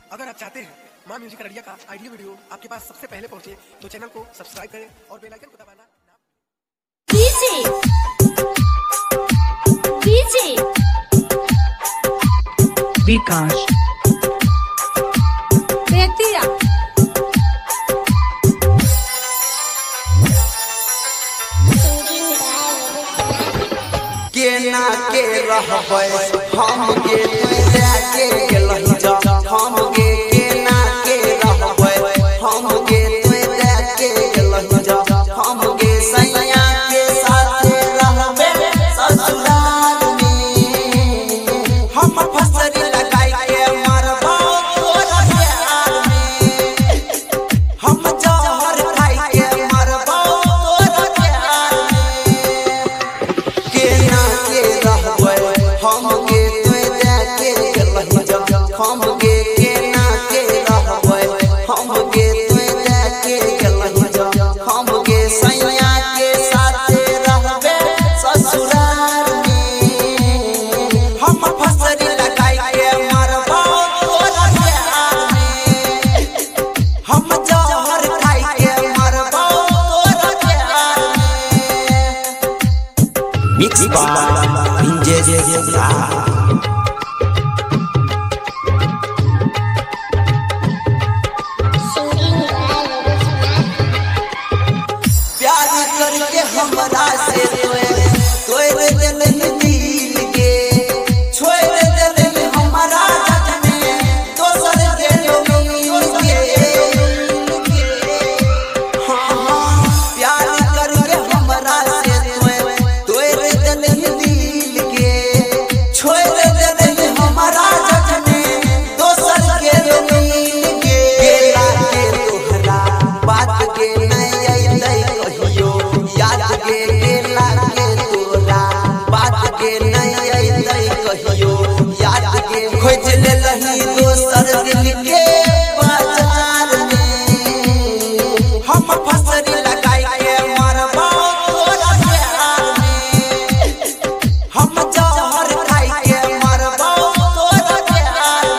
अगर आप चाहते हैं माँ म्यूजिक अररिया का ऑडियो वीडियो आपके पास सबसे पहले पहुंचे तो चैनल को सब्सक्राइब करें और बेल आइकन को दबाना विकास बेतिया केना के रहबै हम के जाके गेलहि जा हम के केना के रहबै हम के जाके गेलहि जा हम के सैया के साथ रहबै ससुराल में हम फसरी लगाई के मरबो तोरा प्यार में हम जहर खाई के मरबो तोरा प्यार में केना के रहबै हम के जाके गेलहि जा हम के केना के रहबै हम के जाके गेलहि जा हम के सैया के साथ रहबै ससुराल में हम फसरी लगाई के मरबो तोरा प्यार में हम जहर खाई के मरबो तोरा प्यार में मिक्स बाय इंजे प्यार करके हमरा से तोरे दिल दिल के छोड़ दे हमरा जग में दोसर के लोग के हां प्यार करके हमरा से तोरे दिल दिल के छोड़ दे हमरा जग में दोसर के लोग के गेला के तोहरा बात के याद के गेला के तोरा बात के नहीं अइतै कहियो याद के खोज लेलही दोसर दिल के बाजार में हम फसरी लगाई के मरबो तोरा प्यार में हम जहर खाई के मरबो तोरा प्यार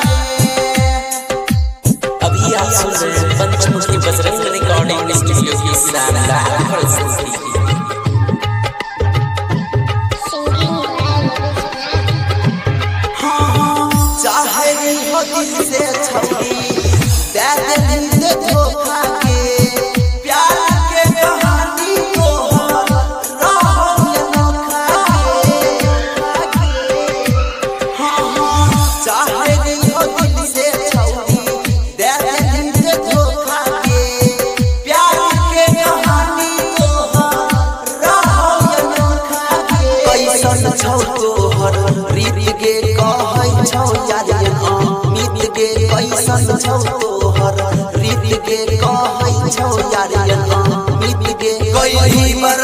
में अभी आप सुन रहे हैं पंचमुखी बजरंग रिकॉर्डिंग स्टूडियो की शानदार प्रस्तुति। चाहे हो दिल से छौरी दे दिल धोखा के प्यार के कहानी को रहो अनोखा के चाहे हो दिल से छौरी दे दिल धोखा के प्यार के कहानी को रहो अनोखा के कैसन छौ तोहर रीत के कहै छौ यार अमित के कैसन छौ तोहर रीत के कहै छौ यार अमित के कई बार